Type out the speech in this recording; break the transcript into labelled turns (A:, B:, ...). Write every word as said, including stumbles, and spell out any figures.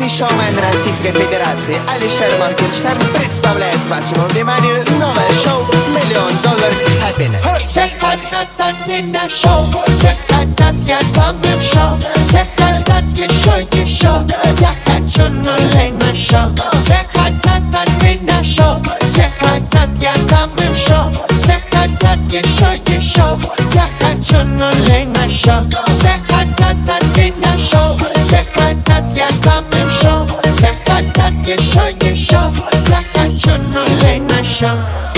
A: Главный шоумен Российской Федерации Алишер Моргенштерн представляет вашему вниманию новое шоу «Миллион долларов Happiness».
B: Все хотят от меня шоу, все хотят, я помню шоу, все хотят еще, еще, я хочу нулей на шоу. Все хотят от меня шоу, все хотят, я помню шоу, все хотят еще, еще, я хочу нулей на шоу. Все хотят от меня шоу, все хотят, я помню шоу, все хотят еще, еще, я хочу нулей на шоу.